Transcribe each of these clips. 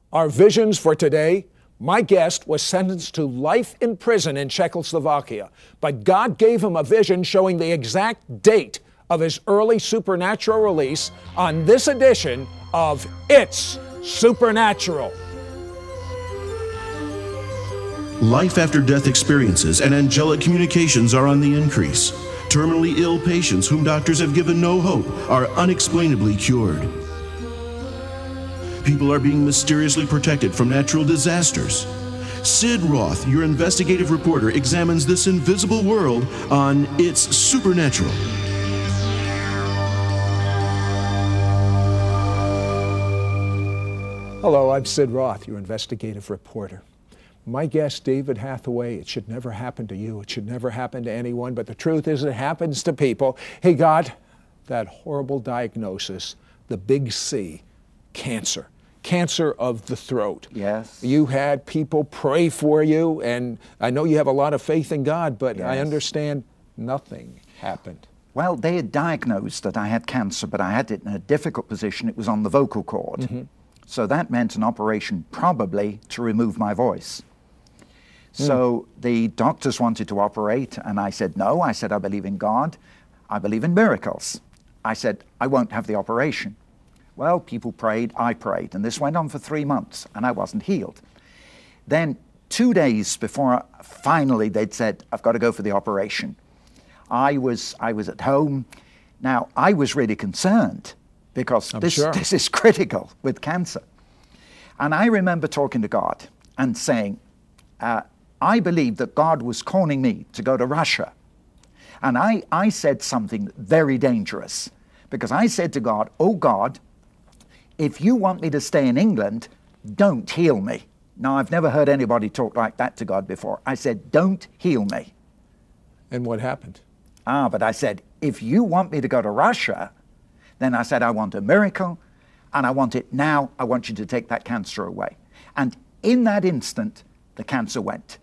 Our visions for today. My guest was sentenced to life in prison in Czechoslovakia, but God gave him a vision showing the exact date of his early supernatural release on this edition of It's Supernatural. Life after death experiences and angelic communications are on the increase. Terminally ill patients whom doctors have given no hope are unexplainably cured. People are being mysteriously protected from natural disasters. Sid Roth, your investigative reporter, examines this invisible world on It's Supernatural. Hello, I'm Sid Roth, your investigative reporter. My guest, David Hathaway, it should never happen to you. It should never happen to anyone, but the truth is it happens to people. He got that horrible diagnosis, the big C, cancer. Cancer of the throat. Yes. You had people pray for you, and I know you have a lot of faith in God, but Yes. I understand nothing happened. Well, they had diagnosed that I had cancer, but I had it in a difficult position. It was on the vocal cord. Mm-hmm. So that meant an operation probably to remove my voice. So the doctors wanted to operate, and I said no. I said, I believe in God. I believe in miracles. I said, I won't have the operation. Well, people prayed, I prayed, and this went on for 3 months, and I wasn't healed. Then 2 days before finally they'd said, I've got to go for the operation, I was at home. Now, I was really concerned because this is critical with cancer. And I remember talking to God and saying, I believe that God was calling me to go to Russia. And I said something very dangerous, because I said to God, oh God, if you want me to stay in England, don't heal me. Now, I've never heard anybody talk like that to God before. I said, don't heal me. And what happened? But I said, if you want me to go to Russia, then I said, I want a miracle, and I want it now. I want you to take that cancer away. And in that instant, the cancer went.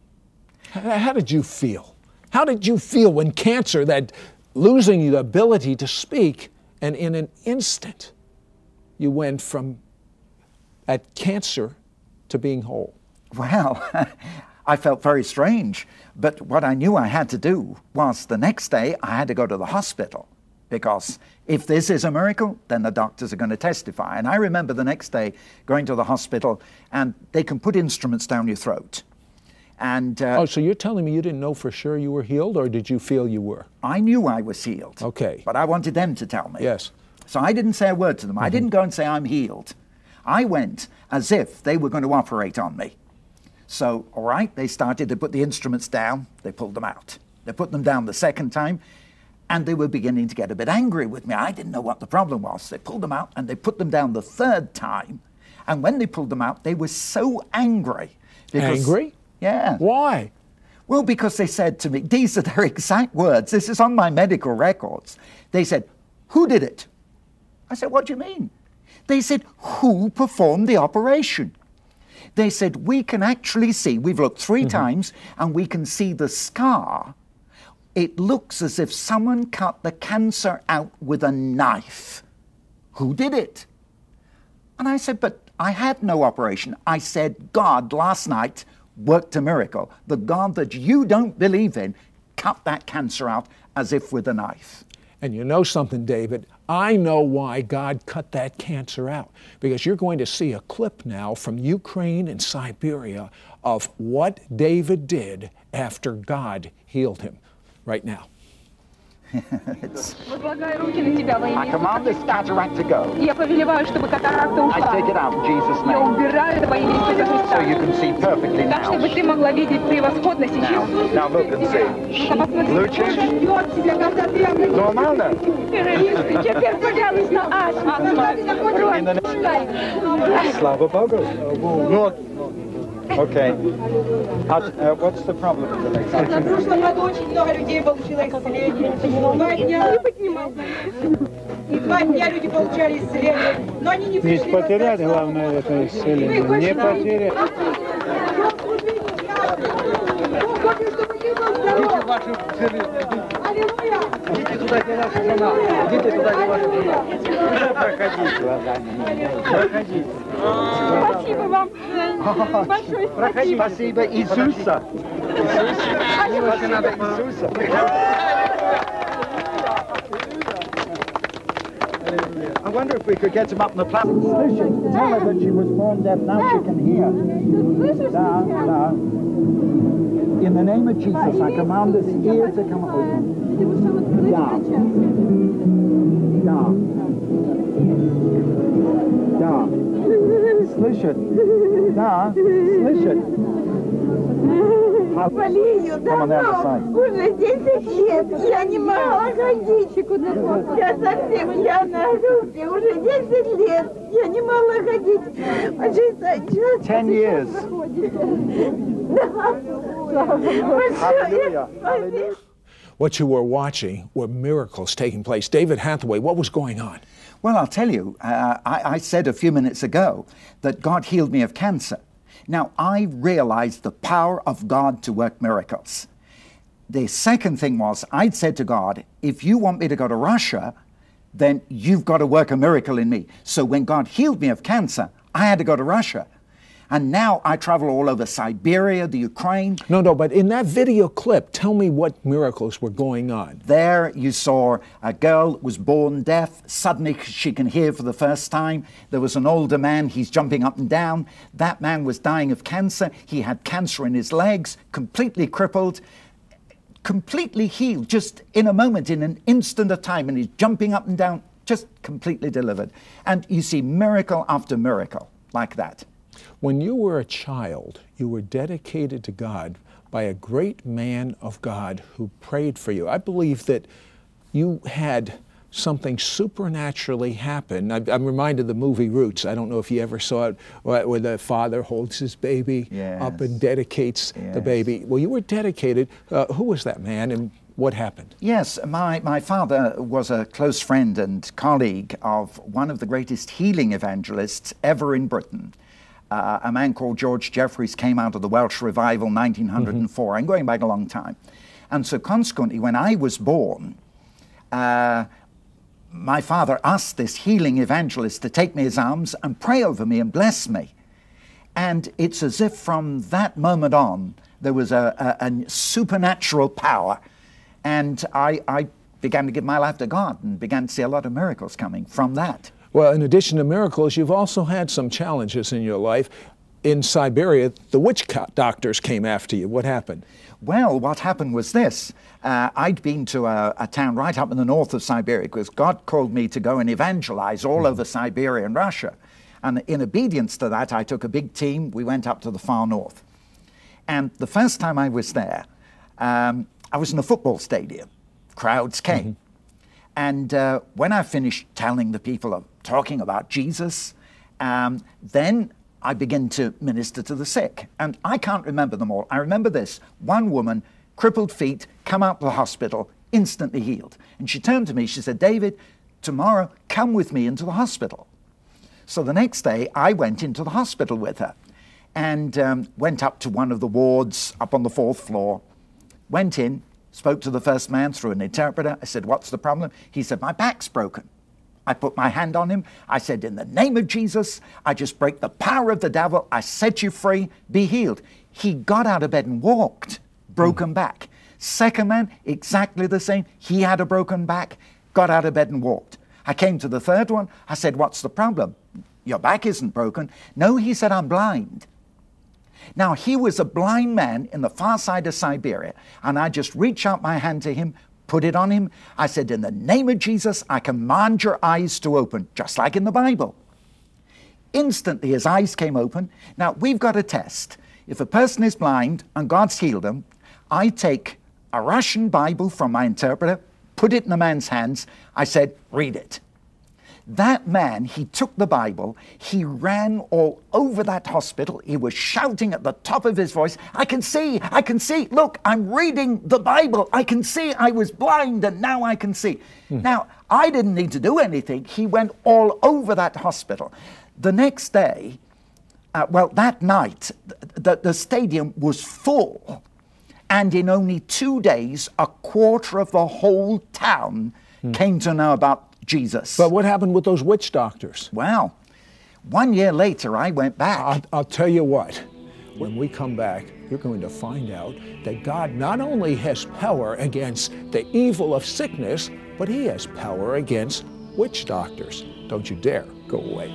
How did you feel? How did you feel when cancer, that losing the ability to speak, and in an instant, you went from at cancer to being whole? Well, I felt very strange, but what I knew I had to do was the next day I had to go to the hospital, because if this is a miracle, then the doctors are going to testify. And I remember the next day going to the hospital, and they can put instruments down your throat. And so you're telling me you didn't know for sure you were healed, or did you feel you were? I knew I was healed. Okay. But I wanted them to tell me. Yes. So I didn't say a word to them. I didn't go and say I'm healed. I went as if they were going to operate on me. So, all right, they started to put the instruments down. They pulled them out. They put them down the second time, and they were beginning to get a bit angry with me. I didn't know what the problem was. They pulled them out, and they put them down the third time. And when they pulled them out, they were so angry. Angry? Yeah. Why? Well, because they said to me, these are their exact words. This is on my medical records. They said, who did it? I said, what do you mean? They said, who performed the operation? They said, we can actually see, we've looked 3 times, and we can see the scar. It looks as if someone cut the cancer out with a knife. Who did it? And I said, but I had no operation. I said, God last night worked a miracle. The God that you don't believe in cut that cancer out as if with a knife. And you know something, David? I know why God cut that cancer out, because you're going to see a clip now from Ukraine and Siberia of what David did after God healed him right now. I command this cataract to go. I take it out in Jesus' name. So you can see perfectly now. Now look and see. Lucian? Нормально? Slava Bogu. Okay. What's the problem with the legs? На прошлом году очень много людей получило исцеление. 2 дня. И 2 дня люди получали исцеление. Но они не пришли. Не потерять, главное, это исцеление. Не потерять. Господи, чтобы ты был здоров. Аллилуйя. Идите туда, где ваша жена. Идите туда, где ваша жена. Проходите. Спасибо вам. Большое спасибо. Спасибо, Иисуса. Иисуса. Надо Иисуса. I wonder if we could get him up on the platform. Listen, tell her that she was born deaf, now she can hear. Da, da. In the name of Jesus, I command this ear to come open. Da. Da. Da. Слышит. Да, слышит. Болею давно, уже 10 лет. Я не могла ходить. Я совсем пьяная руки. Уже 10 лет. Я не могла ходить. 10 years. Hallelujah. What you were watching were miracles taking place. David Hathaway, what was going on? Well, I'll tell you, I said a few minutes ago that God healed me of cancer. Now, I realized the power of God to work miracles. The second thing was, I'd said to God, if you want me to go to Russia, then you've got to work a miracle in me. So when God healed me of cancer, I had to go to Russia. And now I travel all over Siberia, the Ukraine. No, but in that video clip, tell me what miracles were going on. There you saw a girl was born deaf. Suddenly she can hear for the first time. There was an older man, he's jumping up and down. That man was dying of cancer. He had cancer in his legs, completely crippled, completely healed, just in a moment, in an instant of time. And he's jumping up and down, just completely delivered. And you see miracle after miracle like that. When you were a child, you were dedicated to God by a great man of God who prayed for you. I believe that you had something supernaturally happen. I'm reminded of the movie Roots. I don't know if you ever saw it, where the father holds his baby up and dedicates the baby. Well, you were dedicated. Who was that man and what happened? Yes, my father was a close friend and colleague of one of the greatest healing evangelists ever in Britain. A man called George Jeffreys came out of the Welsh Revival 1904. I'm going back a long time. And so consequently, when I was born, my father asked this healing evangelist to take me in his arms and pray over me and bless me. And it's as if from that moment on, there was a supernatural power. And I began to give my life to God and began to see a lot of miracles coming from that. Well, in addition to miracles, you've also had some challenges in your life. In Siberia, the witch doctors came after you. What happened? Well, what happened was this. I'd been to a town right up in the north of Siberia because God called me to go and evangelize all over Siberia and Russia. And in obedience to that, I took a big team. We went up to the far north. And the first time I was there, I was in a football stadium. Crowds came. And when I finished telling the people, talking about Jesus, then I began to minister to the sick. And I can't remember them all. I remember this. One woman, crippled feet, come out of the hospital, instantly healed. And she turned to me, she said, David, tomorrow come with me into the hospital. So the next day I went into the hospital with her and went up to one of the wards up on the 4th floor, went in, spoke to the first man through an interpreter. I said, what's the problem? He said, my back's broken. I put my hand on him. I said, in the name of Jesus, I just break the power of the devil. I set you free. Be healed. He got out of bed and walked, broken back. Second man, exactly the same. He had a broken back, got out of bed and walked. I came to the third one. I said, what's the problem? Your back isn't broken. No, he said, I'm blind. Now, he was a blind man in the far side of Siberia, and I just reached out my hand to him, put it on him. I said, in the name of Jesus, I command your eyes to open, just like in the Bible. Instantly, his eyes came open. Now, we've got a test. If a person is blind and God's healed them, I take a Russian Bible from my interpreter, put it in the man's hands. I said, read it. That man, he took the Bible, he ran all over that hospital. He was shouting at the top of his voice, I can see, look, I'm reading the Bible. I can see, I was blind and now I can see. Now, I didn't need to do anything. He went all over that hospital. The next day, that night, the stadium was full. And in only 2 days, a quarter of the whole town came to know about Jesus. But what happened with those witch doctors? Well, 1 year later, I went back. I'll tell you what, when we come back, you're going to find out that God not only has power against the evil of sickness, but he has power against witch doctors. Don't you dare go away.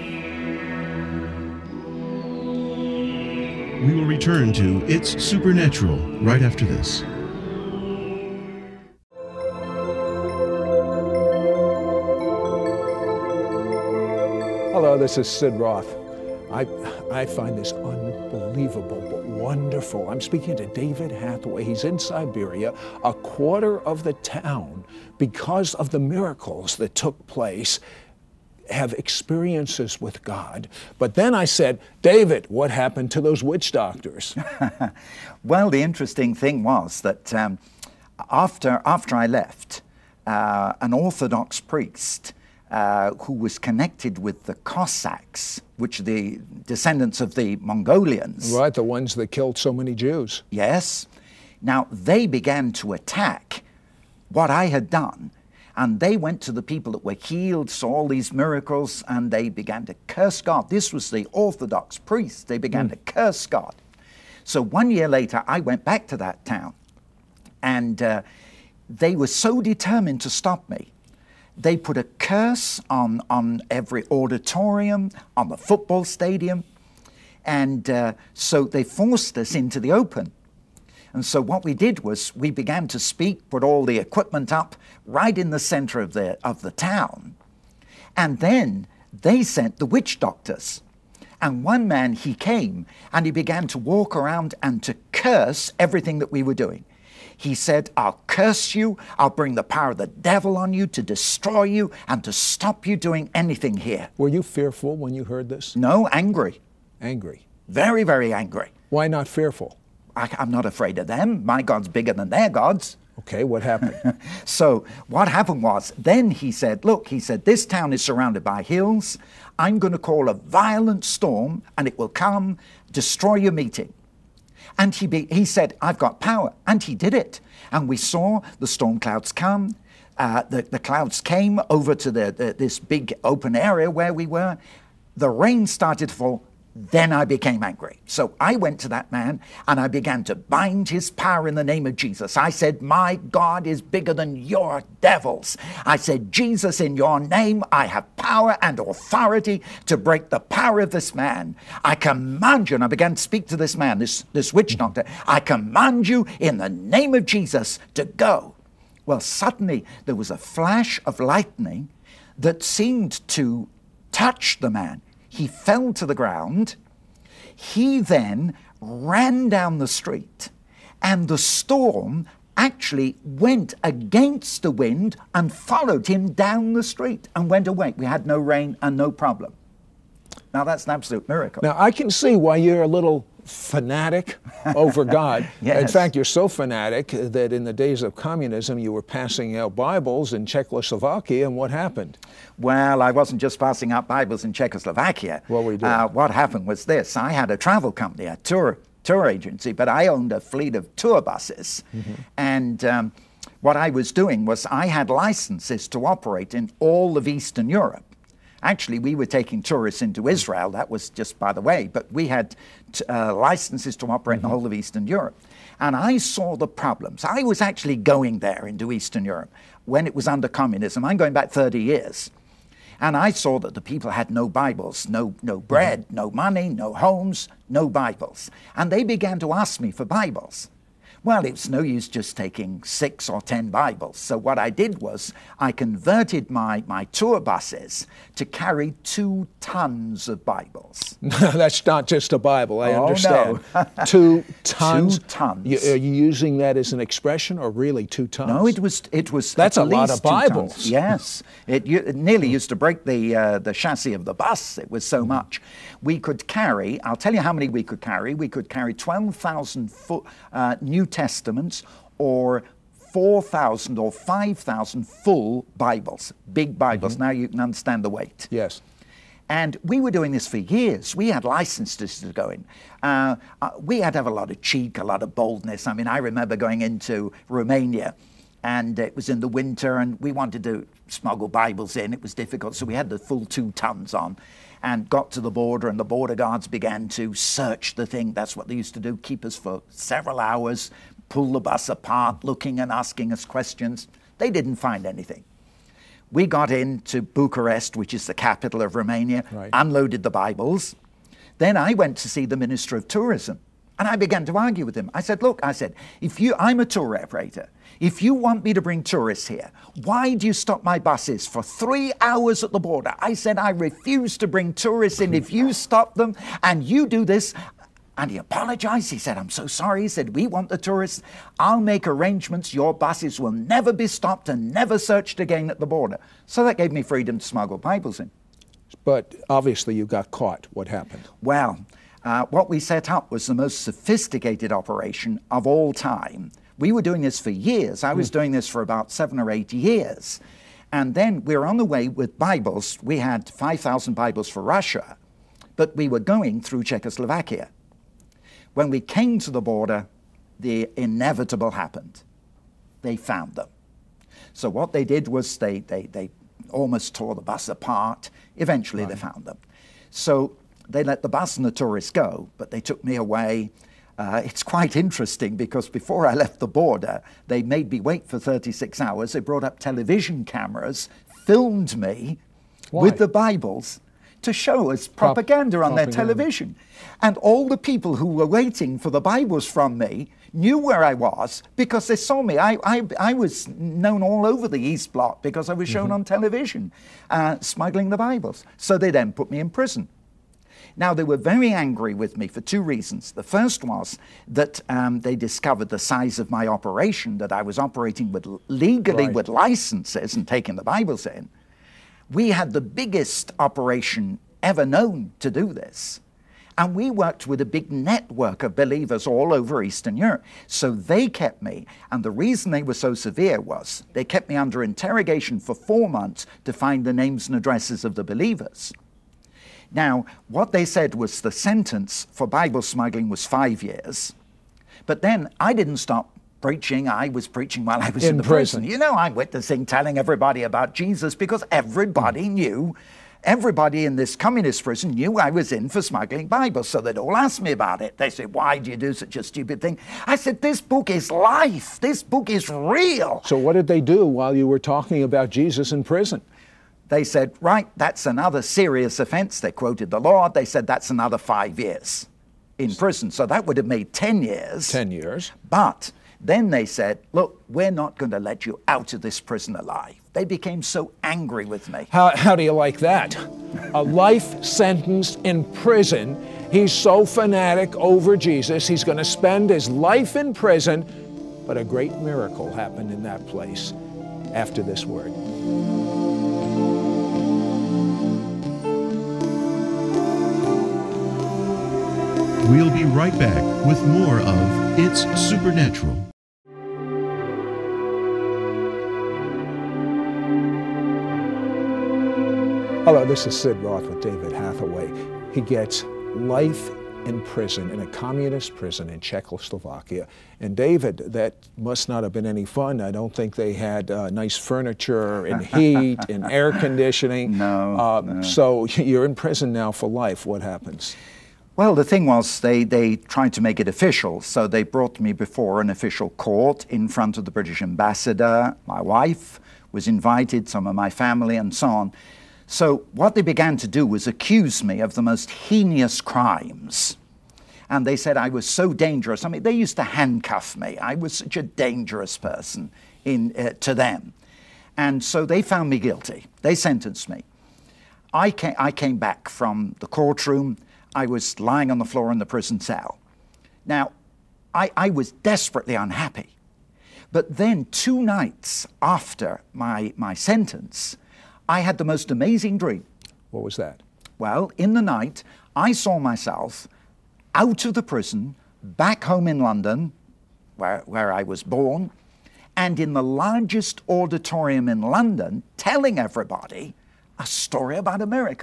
We will return to It's Supernatural right after this. Hello, this is Sid Roth. I find this unbelievable but wonderful. I'm speaking to David Hathaway. He's in Siberia. A quarter of the town, because of the miracles that took place, have experiences with God. But then I said, David, what happened to those witch doctors? Well, the interesting thing was that after I left, an Orthodox priest who was connected with the Cossacks, which are the descendants of the Mongolians. Right, the ones that killed so many Jews. Yes. Now, they began to attack what I had done, and they went to the people that were healed, saw all these miracles, and they began to curse God. This was the Orthodox priests. They began to curse God. So 1 year later, I went back to that town, and they were so determined to stop me. They put a curse on every auditorium, on the football stadium, and so they forced us into the open. And so what we did was we began to speak, put all the equipment up right in the center of the town. And then they sent the witch doctors. And one man, he came and he began to walk around and to curse everything that we were doing. He said, I'll curse you, I'll bring the power of the devil on you to destroy you and to stop you doing anything here. Were you fearful when you heard this? No, angry. Angry. Very, very angry. Why not fearful? I'm not afraid of them. My God's bigger than their gods. Okay, what happened? So what happened was, then he said, look, he said, this town is surrounded by hills. I'm going to call a violent storm and it will come, destroy your meeting. And he said, I've got power. And he did it. And we saw the storm clouds come. The clouds came over to this big open area where we were. The rain started to fall. Then I became angry. So I went to that man and I began to bind his power in the name of Jesus. I said, my God is bigger than your devils. I said, Jesus, in your name, I have power and authority to break the power of this man. I command you, and I began to speak to this man, this witch doctor, I command you in the name of Jesus to go. Well, suddenly there was a flash of lightning that seemed to touch the man. He fell to the ground. He then ran down the street, and the storm actually went against the wind and followed him down the street and went away. We had no rain and no problem. Now, that's an absolute miracle. Now, I can see why you're a little fanatic over God. Yes. In fact, you're so fanatic that in the days of communism, you were passing out Bibles in Czechoslovakia, and what happened? Well, I wasn't just passing out Bibles in Czechoslovakia. What were you doing? What happened was this. I had a travel company, a tour agency, but I owned a fleet of tour buses. Mm-hmm. And what I was doing was I had licenses to operate in all of Eastern Europe. Actually, we were taking tourists into Israel. That was just by the way. But we had licenses to operate in the whole of Eastern Europe. And I saw the problems. I was actually going there into Eastern Europe when it was under communism. I'm going back 30 years. And I saw that the people had no Bibles, no bread, no money, no homes, no Bibles. And they began to ask me for Bibles. Well, it was no use just taking 6 or 10 Bibles. So what I did was I converted my tour buses to carry 2 tons of Bibles. That's not just a Bible, I understand. No. 2 tons? 2 tons. Are you using that as an expression or really 2 tons? No, it was That's at a lot least of 2 Bibles. tons. Yes. It nearly used to break the chassis of the bus. It was so much. We could carry, I'll tell you how many we could carry. We could carry 12,000 New Testaments or 4,000 or 5,000 full Bibles, big Bibles. Now you can understand the weight. Yes. And we were doing this for years. We had licenses to go in. We had to have a lot of cheek, a lot of boldness. I mean, I remember going into Romania, and it was in the winter, and we wanted to smuggle Bibles in. It was difficult, so we had the full 2 tons on, and got to the border, and the border guards began to search the thing. That's what they used to do, keep us for several hours, pull the bus apart, looking and asking us questions. They didn't find anything. We got into Bucharest, which is the capital of Romania, right. Unloaded the Bibles. Then I went to see the Minister of Tourism, and I began to argue with him. I said, look, I said, I'm a tour operator. If you want me to bring tourists here, why do you stop my buses for 3 hours at the border? I said, I refuse to bring tourists in if you stop them and you do this. And he apologized. He said, I'm so sorry. He said, we want the tourists. I'll make arrangements. Your buses will never be stopped and never searched again at the border. So that gave me freedom to smuggle Bibles in. But obviously you got caught. What happened? Well, what we set up was the most sophisticated operation of all time. We were doing this for years. I was doing this for about 7 or 8 years. And then we were on the way with Bibles. We had 5,000 Bibles for Russia, but we were going through Czechoslovakia. When we came to the border, the inevitable happened. They found them. So what they did was they almost tore the bus apart. Eventually they found them. So they let the bus and the tourists go, but they took me away. It's quite interesting because before I left the border, they made me wait for 36 hours. They brought up television cameras, filmed me with the Bibles to show as propaganda on their television. And all the people who were waiting for the Bibles from me knew where I was because they saw me. I was known all over the East Bloc because I was shown on television smuggling the Bibles. So they then put me in prison. Now, they were very angry with me for 2 reasons. The first was that they discovered the size of my operation, that I was operating with legally with licenses and taking the Bibles in. We had the biggest operation ever known to do this. And we worked with a big network of believers all over Eastern Europe. So they kept me, and the reason they were so severe was they kept me under interrogation for 4 months to find the names and addresses of the believers. Now, what they said was the sentence for Bible smuggling was 5 years. But then I didn't stop preaching. I was preaching while I was in the prison. You know, I'm witnessing, telling everybody about Jesus because everybody knew, everybody in this communist prison knew I was in for smuggling Bibles. So they'd all ask me about it. They said, why do you do such a stupid thing? I said, this book is life. This book is real. So what did they do while you were talking about Jesus in prison? They said, right, that's another serious offense. They quoted the law. They said, that's another 5 years in prison. So that would have made 10 years. 10 years. But then they said, look, we're not going to let you out of this prison alive. They became so angry with me. How do you like that? A life sentence in prison. He's so fanatic over Jesus, he's going to spend his life in prison. But a great miracle happened in that place after this word. We'll be right back with more of It's Supernatural. Hello, this is Sid Roth with David Hathaway. He gets life in prison, in a communist prison in Czechoslovakia. And David, that must not have been any fun. I don't think they had nice furniture and heat and air conditioning. No. So you're in prison now for life. What happens? Well, the thing was, they tried to make it official. So they brought me before an official court in front of the British ambassador. My wife was invited, some of my family, and so on. So what they began to do was accuse me of the most heinous crimes. And they said I was so dangerous. I mean, they used to handcuff me. I was such a dangerous person to them. And so they found me guilty. They sentenced me. I came back from the courtroom. I was lying on the floor in the prison cell. Now, I was desperately unhappy. But then 2 nights after my sentence, I had the most amazing dream. What was that? Well, in the night, I saw myself out of the prison, back home in London, where I was born, and in the largest auditorium in London, telling everybody a story about a miracle.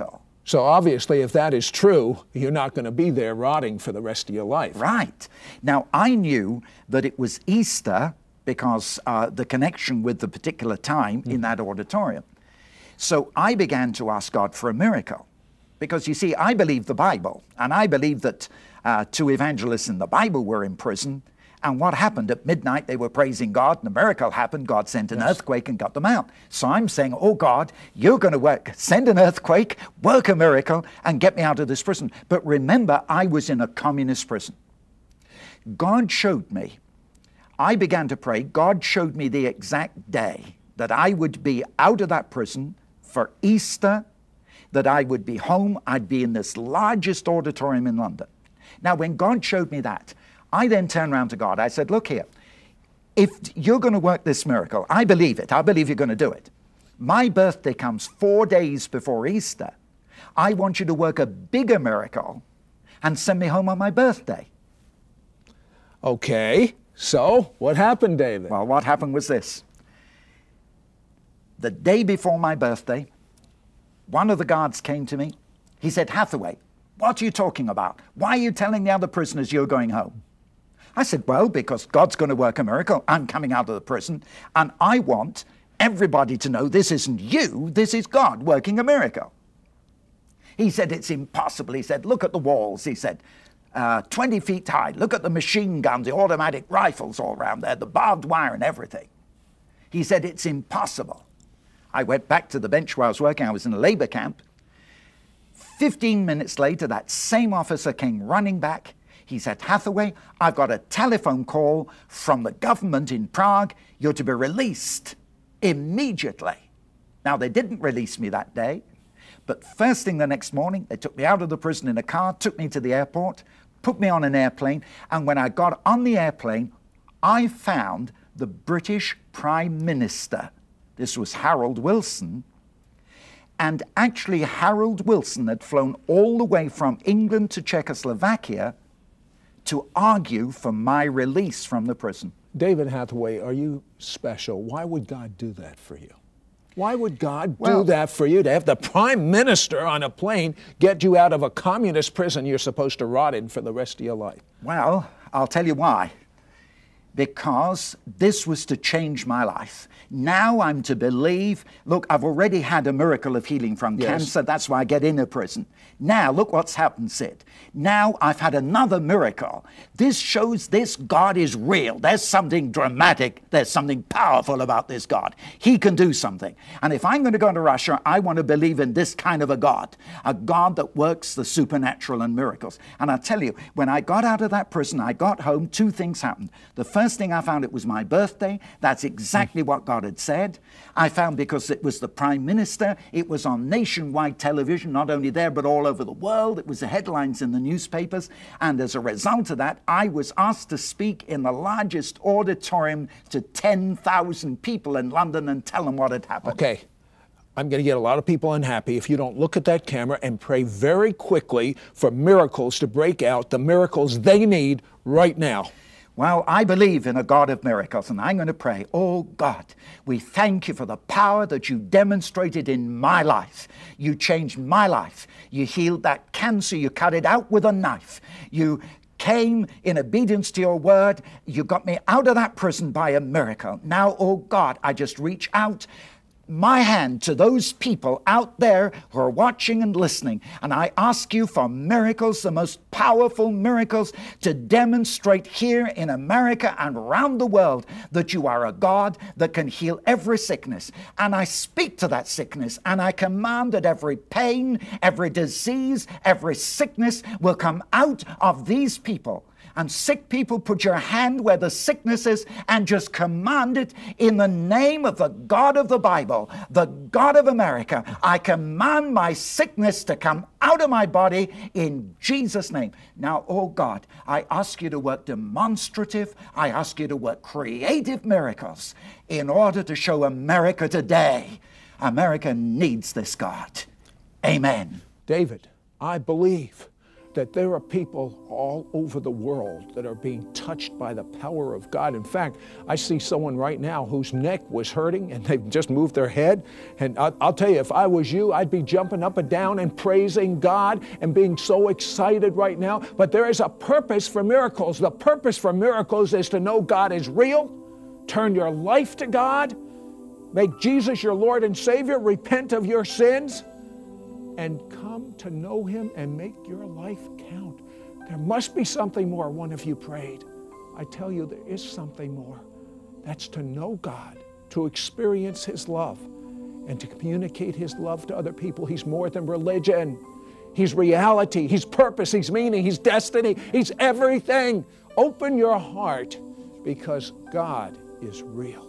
So obviously, if that is true, you're not going to be there rotting for the rest of your life. Right. Now, I knew that it was Easter because the connection with the particular time in that auditorium. So I began to ask God for a miracle. Because you see, I believe the Bible, and I believe that 2 evangelists in the Bible were in prison, and what happened at midnight, they were praising God, and a miracle happened. God sent an earthquake and got them out. So I'm saying, oh God, you're going to send an earthquake, work a miracle, and get me out of this prison. But remember, I was in a communist prison. God showed me, I began to pray, God showed me the exact day that I would be out of that prison for Easter, that I would be home, I'd be in this largest auditorium in London. Now, when God showed me that, I then turned around to God. I said, look here, if you're going to work this miracle, I believe it. I believe you're going to do it. My birthday comes 4 days before Easter. I want you to work a bigger miracle and send me home on my birthday. Okay, so what happened, David? Well, what happened was this. The day before my birthday, one of the guards came to me. He said, Hathaway, what are you talking about? Why are you telling the other prisoners you're going home? I said, well, because God's going to work a miracle. I'm coming out of the prison, and I want everybody to know this isn't you, this is God working a miracle. He said, it's impossible. He said, look at the walls. He said, 20 feet high. Look at the machine guns, the automatic rifles all around there, the barbed wire and everything. He said, it's impossible. I went back to the bench where I was working. I was in a labor camp. 15 minutes later, that same officer came running back. He said, Hathaway, I've got a telephone call from the government in Prague. You're to be released immediately. Now, they didn't release me that day, but first thing the next morning, they took me out of the prison in a car, took me to the airport, put me on an airplane, and when I got on the airplane, I found the British Prime Minister. This was Harold Wilson. And actually, Harold Wilson had flown all the way from England to Czechoslovakia to argue for my release from the prison. David Hathaway, are you special? Why would God do that for you? Why would God do that for you, to have the Prime Minister on a plane get you out of a communist prison you're supposed to rot in for the rest of your life? Well, I'll tell you why. Because this was to change my life. Now I'm to believe, look, I've already had a miracle of healing from cancer. That's why I get in a prison. Now, look what's happened, Sid. Now I've had another miracle. This shows this God is real. There's something dramatic. There's something powerful about this God. He can do something. And if I'm going to go to Russia, I want to believe in this kind of a God that works the supernatural and miracles. And I tell you, when I got out of that prison, I got home, 2 things happened. The first thing I found, it was my birthday. That's exactly what God had said. I found because it was the Prime Minister, it was on nationwide television, not only there, but all over the world. It was the headlines in the newspapers. And as a result of that, I was asked to speak in the largest auditorium to 10,000 people in London and tell them what had happened. Okay. I'm going to get a lot of people unhappy if you don't look at that camera and pray very quickly for miracles to break out, the miracles they need right now. Well, I believe in a God of miracles, and I'm going to pray, oh God, we thank you for the power that you demonstrated in my life. You changed my life. You healed that cancer. You cut it out with a knife. You came in obedience to your word. You got me out of that prison by a miracle. Now, oh God, I just reach out my hand to those people out there who are watching and listening. And I ask you for miracles, the most powerful miracles, to demonstrate here in America and around the world that you are a God that can heal every sickness. And I speak to that sickness, and I command that every pain, every disease, every sickness will come out of these people. And sick people, put your hand where the sickness is and just command it in the name of the God of the Bible, the God of America. I command my sickness to come out of my body in Jesus' name. Now, oh God, I ask you to work demonstrative. I ask you to work creative miracles in order to show America today. America needs this God. Amen. David, I believe that there are people all over the world that are being touched by the power of God. In fact, I see someone right now whose neck was hurting and they've just moved their head. And I'll tell you, if I was you, I'd be jumping up and down and praising God and being so excited right now. But there is a purpose for miracles. The purpose for miracles is to know God is real, turn your life to God, make Jesus your Lord and Savior, repent of your sins, and come to know Him and make your life count. There must be something more. One of you prayed. I tell you, there is something more. That's to know God, to experience His love, and to communicate His love to other people. He's more than religion. He's reality. He's purpose. He's meaning. He's destiny. He's everything. Open your heart, because God is real.